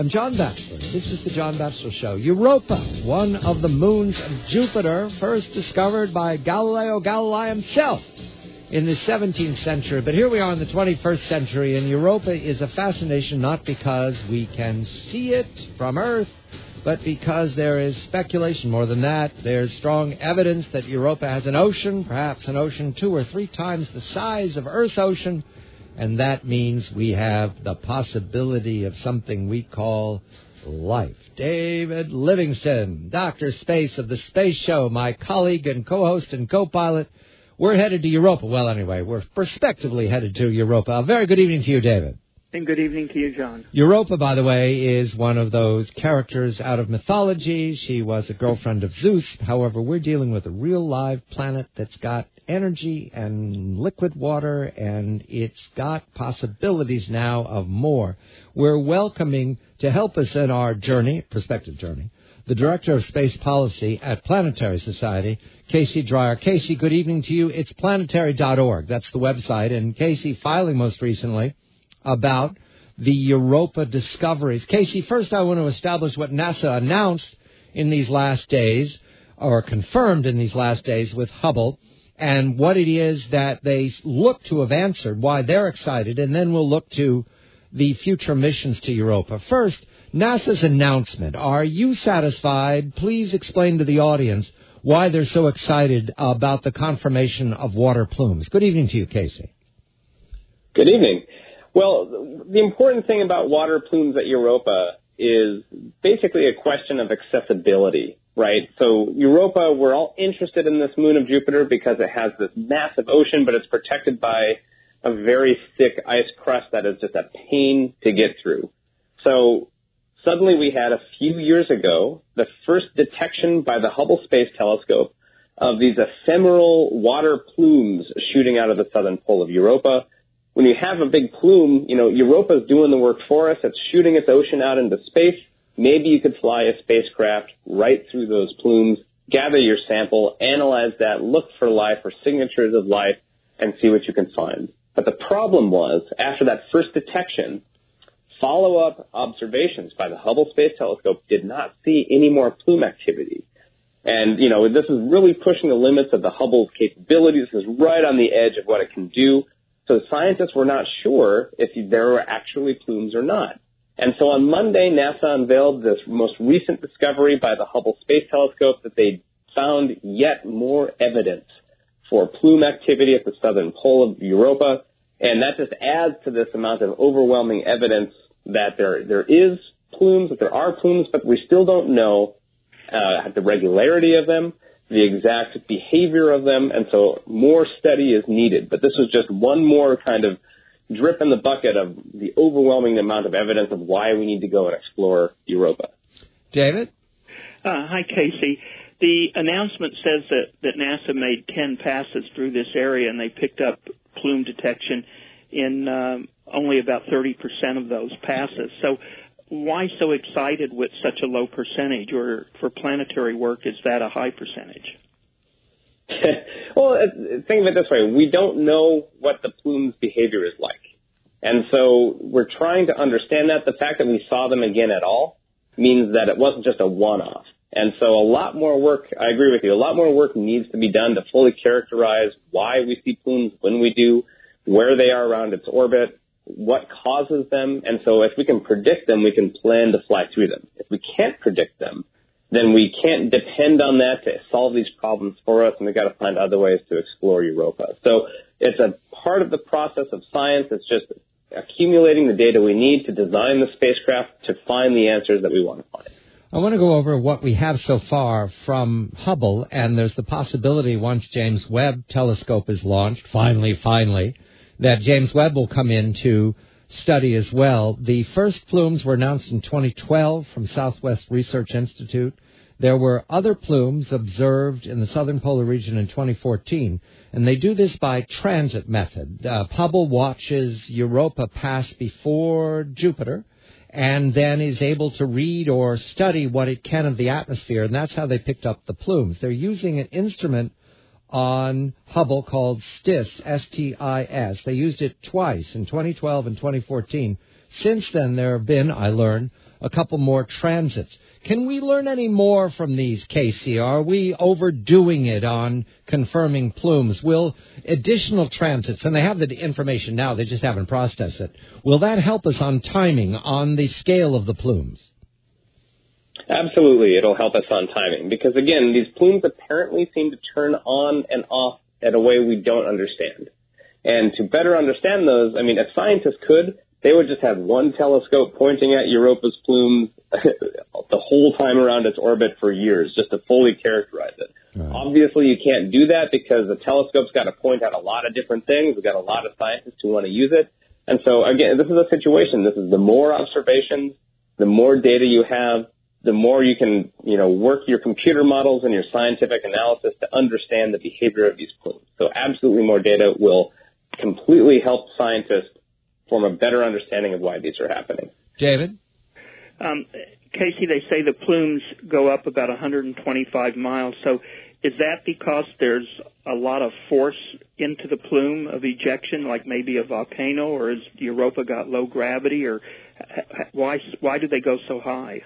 I'm John Batchelor. This is the John Batchelor Show. Europa, one of the moons of Jupiter, first discovered by Galileo Galilei himself in the 17th century. But here we are in the 21st century, and Europa is a fascination not because we can see it from Earth, but because there is speculation. More than that, there's strong evidence that Europa has an ocean, perhaps an ocean 2 or 3 times the size of Earth's ocean, and that means we have the possibility of something we call life. David Livingston, Dr. Space of the Space Show, my colleague and co-host and co-pilot. We're headed to Europa. Well, anyway, we're prospectively headed to Europa. A very good evening to you, David. And good evening to you, John. Europa, by the way, is one of those characters out of mythology. She was a girlfriend of Zeus. However, we're dealing with a real live planet that's got energy and liquid water, and it's got possibilities now of more. We're welcoming, to help us in our journey, prospective journey, the Director of Space Policy at Planetary Society, Casey Dreyer. Casey, good evening to you. It's planetary.org. That's the website. And Casey filing most recently about the Europa discoveries. Casey, first I want to establish what NASA announced in these last days, or confirmed in these last days with Hubble, and what it is that they look to have answered, why they're excited, and then we'll look to the future missions to Europa. First, NASA's announcement. Are you satisfied? Please explain to the audience why they're so excited about the confirmation of water plumes. Good evening to you, Casey. Good evening. Well, the important thing about water plumes at Europa is basically a question of accessibility, right? So Europa, we're all interested in this moon of Jupiter because it has this massive ocean, but it's protected by a very thick ice crust that is just a pain to get through. So suddenly we had a few years ago the first detection by the Hubble Space Telescope of these ephemeral water plumes shooting out of the southern pole of Europa. When you have a big plume, Europa is doing the work for us. It's shooting its ocean out into space. Maybe you could fly a spacecraft right through those plumes, gather your sample, analyze that, look for life or signatures of life, and see what you can find. But the problem was, after that first detection, follow-up observations by the Hubble Space Telescope did not see any more plume activity. And, this is really pushing the limits of the Hubble's capabilities. This is right on the edge of what it can do. So scientists were not sure if there were actually plumes or not. And so on Monday, NASA unveiled this most recent discovery by the Hubble Space Telescope that they found yet more evidence for plume activity at the southern pole of Europa. And that just adds to this amount of overwhelming evidence that there is plumes, that there are plumes, but we still don't know the regularity of them, the exact behavior of them, and so more study is needed. But this was just one more kind of drip in the bucket of the overwhelming amount of evidence of why we need to go and explore Europa. David? Hi, Casey. The announcement says that NASA made 10 passes through this area, and they picked up plume detection in only about 30% of those passes. So why so excited with such a low percentage, or for planetary work, is that a high percentage? Well, think of it this way. We don't know what the plume's behavior is like. And so we're trying to understand that. The fact that we saw them again at all means that it wasn't just a one-off. And so a lot more work, I agree with you, a lot more work needs to be done to fully characterize why we see plumes when we do, where they are around its orbit, what causes them. And so if we can predict them, we can plan to fly through them. If we can't predict them, then we can't depend on that to solve these problems for us, and we've got to find other ways to explore Europa. So it's a part of the process of science. It's just accumulating the data we need to design the spacecraft to find the answers that we want to find. I want to go over what we have so far from Hubble, and there's the possibility once James Webb Telescope is launched, finally, that James Webb will come in to study as well. The first plumes were announced in 2012 from Southwest Research Institute. There were other plumes observed in the southern polar region in 2014, and they do this by transit method. Hubble watches Europa pass before Jupiter and then is able to read or study what it can of the atmosphere, and that's how they picked up the plumes. They're using an instrument on Hubble called STIS, S-T-I-S. They used it twice, in 2012 and 2014. Since then, there have been, I learned, a couple more transits. Can we learn any more from these, Casey? Are we overdoing it on confirming plumes? Will additional transits, and they have the information now, they just haven't processed it, will that help us on timing, on the scale of the plumes? Absolutely, it'll help us on timing because, again, these plumes apparently seem to turn on and off in a way we don't understand. And to better understand those, I mean, if scientists could, they would just have one telescope pointing at Europa's plumes the whole time around its orbit for years just to fully characterize it. Right. Obviously, you can't do that because the telescope's got to point at a lot of different things. We've got a lot of scientists who want to use it. And so, again, this is a situation. This is the more observations, the more data you have, the more you can, work your computer models and your scientific analysis to understand the behavior of these plumes. So absolutely more data will completely help scientists form a better understanding of why these are happening. David? Casey, they say the plumes go up about 125 miles. So is that because there's a lot of force into the plume of ejection, like maybe a volcano, or has Europa got low gravity, or why do they go so high?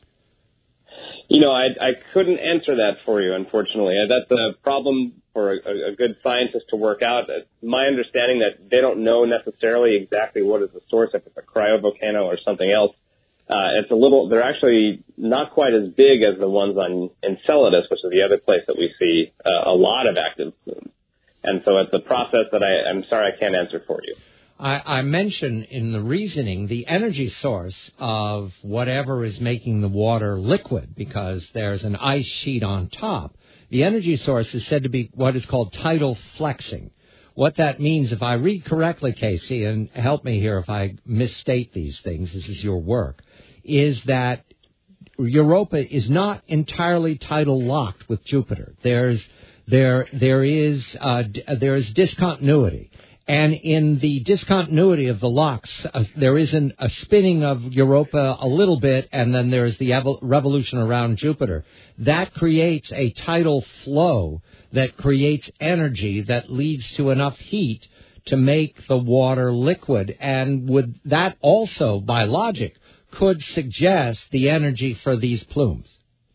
I couldn't answer that for you, unfortunately. That's a problem for a good scientist to work out. My understanding that they don't know necessarily exactly what is the source, if it's a cryovolcano or something else. They're actually not quite as big as the ones on Enceladus, which is the other place that we see a lot of active plumes. And so it's a process that I'm sorry I can't answer for you. I mentioned in the reasoning the energy source of whatever is making the water liquid, because there's an ice sheet on top. The energy source is said to be what is called tidal flexing. What that means, if I read correctly, Casey, and help me here if I misstate these things, this is your work, is that Europa is not entirely tidal locked with Jupiter. There is discontinuity. And in the discontinuity of the locks, there is a spinning of Europa a little bit, and then there's the revolution around Jupiter. That creates a tidal flow that creates energy that leads to enough heat to make the water liquid. And would that also, by logic, could suggest the energy for these plumes?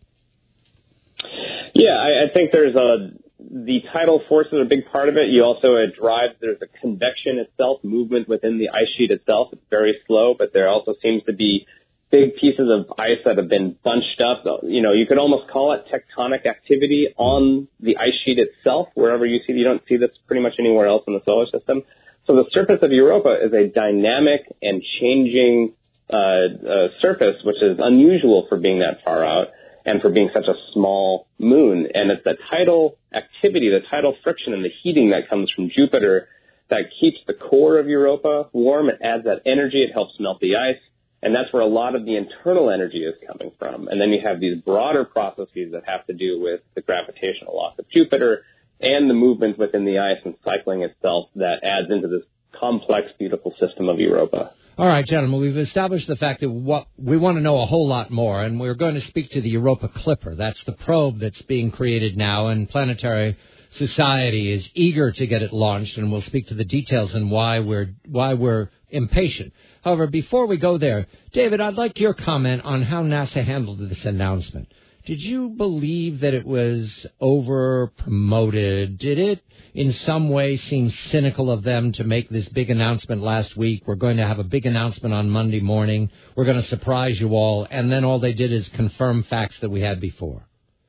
Yeah, I think the tidal forces are a big part of it. You also, there's a convection itself, movement within the ice sheet itself. It's very slow, but there also seems to be big pieces of ice that have been bunched up. You could almost call it tectonic activity on the ice sheet itself, wherever you don't see this pretty much anywhere else in the solar system. So the surface of Europa is a dynamic and changing surface, which is unusual for being that far out and for being such a small moon. And it's the tidal activity, the tidal friction and the heating that comes from Jupiter that keeps the core of Europa warm. It adds that energy. It helps melt the ice. And that's where a lot of the internal energy is coming from. And then you have these broader processes that have to do with the gravitational loss of Jupiter and the movement within the ice and cycling itself that adds into this complex, beautiful system of Europa. All right, gentlemen, we've established the fact that we want to know a whole lot more, and we're going to speak to the Europa Clipper. That's the probe that's being created now, and Planetary Society is eager to get it launched, and we'll speak to the details and why we're impatient. However, before we go there, David, I'd like your comment on how NASA handled this announcement. Did you believe that it was over-promoted? Did it in some way seem cynical of them to make this big announcement last week? We're going to have a big announcement on Monday morning. We're going to surprise you all. And then all they did is confirm facts that we had before.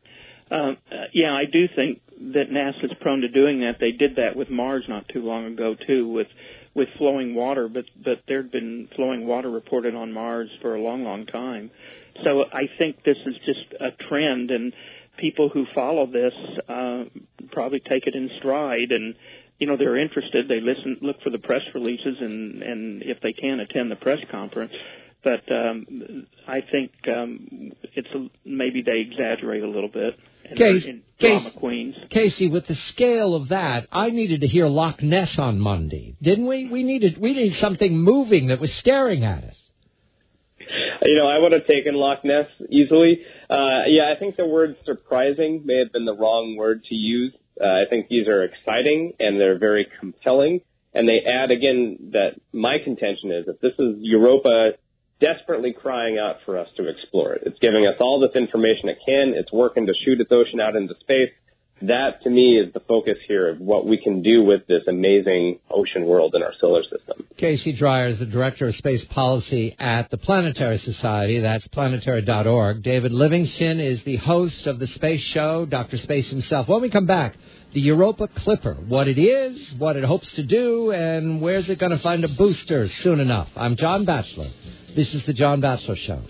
Yeah, I do think that NASA's prone to doing that. They did that with Mars not too long ago, too, with flowing water. But there had been flowing water reported on Mars for a long, long time. So I think this is just a trend, and people who follow this probably take it in stride, and they're interested. They look for the press releases, and if they can, attend the press conference. But I think maybe they exaggerate a in drama queens. Casey, with the scale of that, I needed to hear Loch Ness on Monday, didn't we? We needed something moving that was staring at us. I would have taken Loch Ness easily. I think the word surprising may have been the wrong word to use. I think these are exciting and they're very compelling. And they add, again, that my contention is that this is Europa desperately crying out for us to explore it. It's giving us all this information it can. It's working to shoot its ocean out into space. That, to me, is the focus here of what we can do with this amazing ocean world in our solar system. Casey Dreyer is the Director of Space Policy at the Planetary Society. That's planetary.org. David Livingston is the host of the Space Show, Dr. Space himself. When we come back, the Europa Clipper, what it is, what it hopes to do, and where's it going to find a booster soon enough. I'm John Batchelor. This is The John Batchelor Show.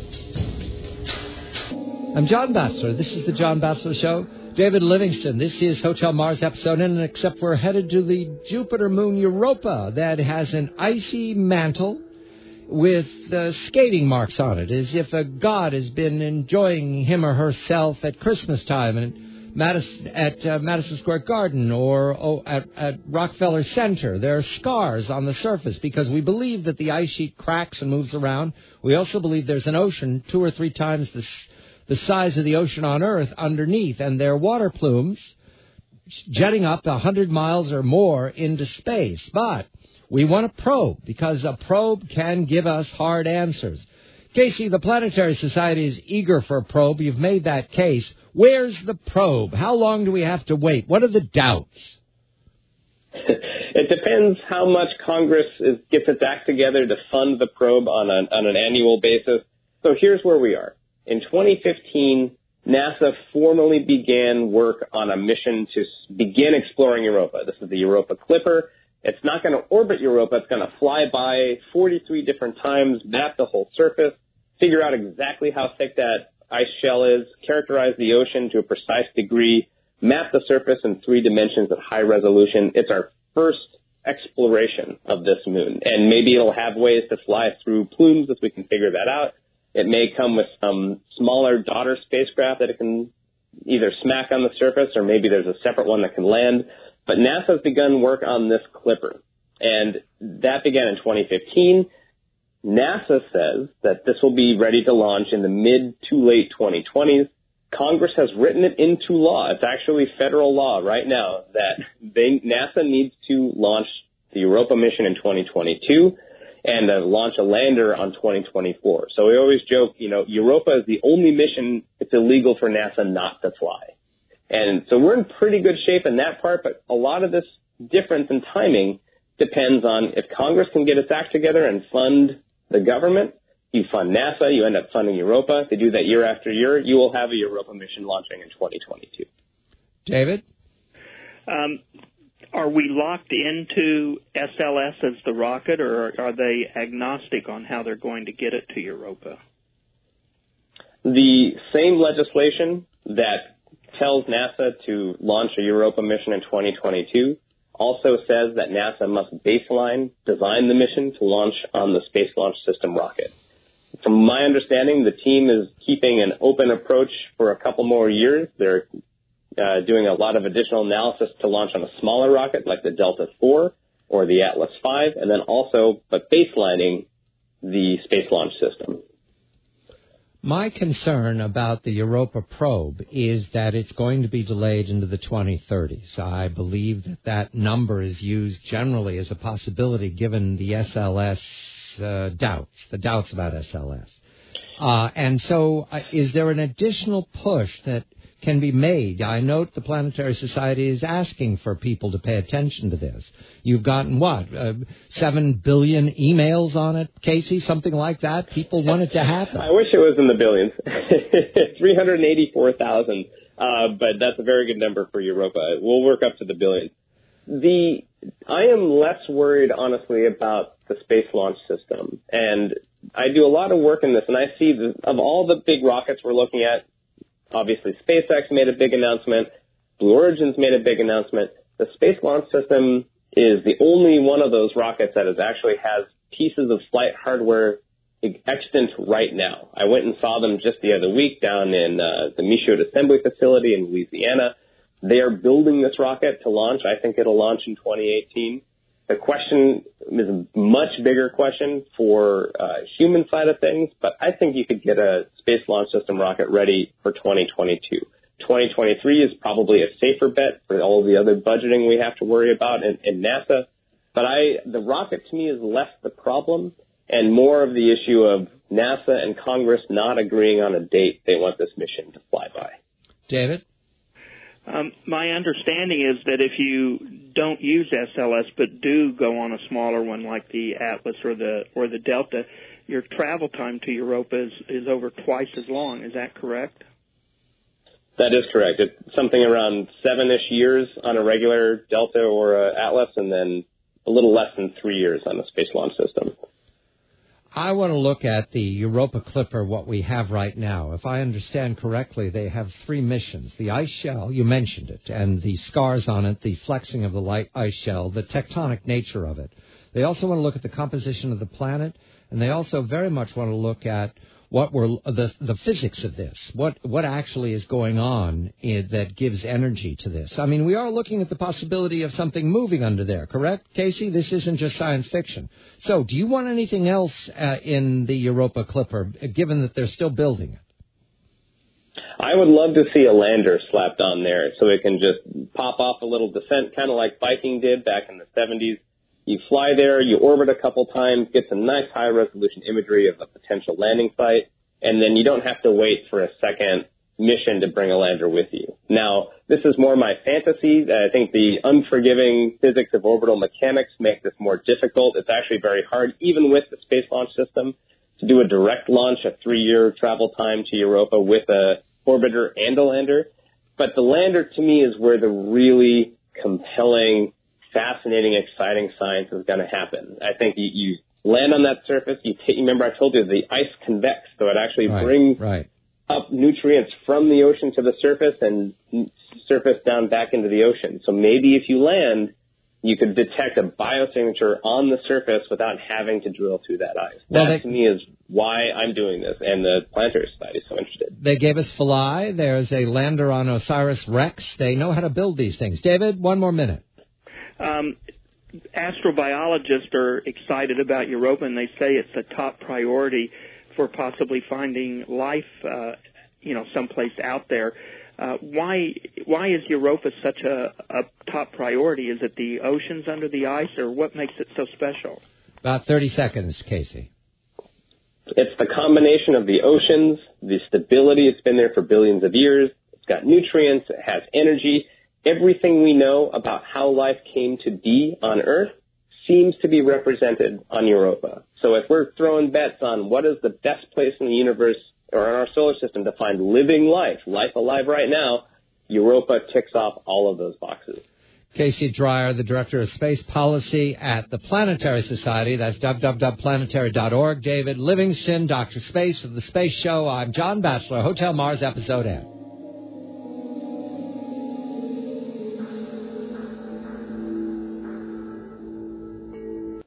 I'm John Batchelor. This is The John Batchelor Show. David Livingston, this is Hotel Mars episode, and except we're headed to the Jupiter moon Europa that has an icy mantle with skating marks on it, as if a god has been enjoying him or herself at Christmas time at Madison Square Garden or at Rockefeller Center. There are scars on the surface because we believe that the ice sheet cracks and moves around. We also believe there's an ocean 2 or 3 times the size of the ocean on Earth underneath, and there are water plumes jetting up 100 miles or more into space. But we want a probe, because a probe can give us hard answers. Casey, the Planetary Society is eager for a probe. You've made that case. Where's the probe? How long do we have to wait? What are the doubts? It depends how much Congress gets its act together to fund the probe on an annual basis. So here's where we are. In 2015, NASA formally began work on a mission to begin exploring Europa. This is the Europa Clipper. It's not going to orbit Europa. It's going to fly by 43 different times, map the whole surface, figure out exactly how thick that ice shell is, characterize the ocean to a precise degree, map the surface in 3 dimensions at high resolution. It's our first exploration of this moon, and maybe it'll have ways to fly through plumes if we can figure that out. It may come with some smaller daughter spacecraft that it can either smack on the surface, or maybe there's a separate one that can land. But NASA's begun work on this Clipper, and that began in 2015. NASA says that this will be ready to launch in the mid to late 2020s. Congress has written it into law. It's actually federal law right now that NASA needs to launch the Europa mission in 2022 and launch a lander on 2024. So we always joke, Europa is the only mission it's illegal for NASA not to fly. And so we're in pretty good shape in that part, but a lot of this difference in timing depends on if Congress can get its act together and fund the government. You fund NASA, you end up funding Europa. If they do that year after year, you will have a Europa mission launching in 2022. David? Are we locked into SLS as the rocket, or are they agnostic on how they're going to get it to Europa? The same legislation that tells NASA to launch a Europa mission in 2022 also says that NASA must baseline design the mission to launch on the Space Launch System rocket. From my understanding, the team is keeping an open approach for a couple more years. They're doing a lot of additional analysis to launch on a smaller rocket like the Delta IV or the Atlas V, and then also baselining the Space Launch System. My concern about the Europa probe is that it's going to be delayed into the 2030s. I believe that number is used generally as a possibility given the SLS the doubts about SLS. And so is there an additional push that can be made? I note the Planetary Society is asking for people to pay attention to this. You've gotten, 7 billion emails on it, Casey, something like that? People want it to happen. I wish it was in the billions. 384,000, but that's a very good number for Europa. We'll work up to the billions. I am less worried, honestly, about the Space Launch System. And I do a lot of work in this, and I see of all the big rockets we're looking at, obviously SpaceX made a big announcement, Blue Origin's made a big announcement. The Space Launch System is the only one of those rockets that actually has pieces of flight hardware extant right now. I went and saw them just the other week down in the Michoud Assembly Facility in Louisiana. They are building this rocket to launch. I think it'll launch in 2018. The question is a much bigger question for human side of things, but I think you could get a Space Launch System rocket ready for 2022. 2023 is probably a safer bet for all the other budgeting we have to worry about in NASA. But the rocket to me is less the problem and more of the issue of NASA and Congress not agreeing on a date they want this mission to fly by. David? My understanding is that if you don't use SLS but do go on a smaller one like the Atlas or the Delta, your travel time to Europa is over twice as long. Is that correct? That is correct. It's something around 7-ish years on a regular Delta or Atlas, and then a little less than 3 years on the Space Launch System. I want to look at the Europa Clipper, what we have right now. If I understand correctly, they have 3 missions. The ice shell, you mentioned it, and the scars on it, the flexing of the light ice shell, the tectonic nature of it. They also want to look at the composition of the planet, and they also very much want to look at what were the physics of this, what actually is going on that gives energy to this. I mean, we are looking at the possibility of something moving under there, correct, Casey? This isn't just science fiction. So do you want anything else in the Europa Clipper, given that they're still building it? I would love to see a lander slapped on there so it can just pop off a little descent, kind of like Viking did back in the 70s. You fly there, you orbit a couple times, get some nice high-resolution imagery of a potential landing site, and then you don't have to wait for a second mission to bring a lander with you. Now, this is more my fantasy. I think the unforgiving physics of orbital mechanics make this more difficult. It's actually very hard, even with the Space Launch System, to do a direct launch, a 3-year travel time to Europa with a orbiter and a lander. But the lander, to me, is where the really compelling, fascinating, exciting science is going to happen. I think you land on that surface. Remember, I told you the ice convects, so it actually brings up nutrients from the ocean to the surface and surface down back into the ocean. So maybe if you land, you could detect a biosignature on the surface without having to drill through that ice. That, to me, is why I'm doing this, and the Planetary Society is so interested. They gave us Philae. There's a lander on OSIRIS-REx. They know how to build these things. David, 1 more minute. Astrobiologists are excited about Europa, and they say it's a top priority for possibly finding life, someplace out there. Why is Europa such a top priority? Is it the oceans under the ice, or what makes it so special? About 30 seconds, Casey. It's the combination of the oceans, the stability. It's been there for billions of years. It's got nutrients. It has energy. Everything we know about how life came to be on Earth seems to be represented on Europa. So if we're throwing bets on what is the best place in the universe or in our solar system to find living life alive right now, Europa ticks off all of those boxes. Casey Dreyer, the Director of Space Policy at the Planetary Society. That's www.planetary.org. David Livingston, Dr. Space of the Space Show. I'm John Batchelor, Hotel Mars, Episode N.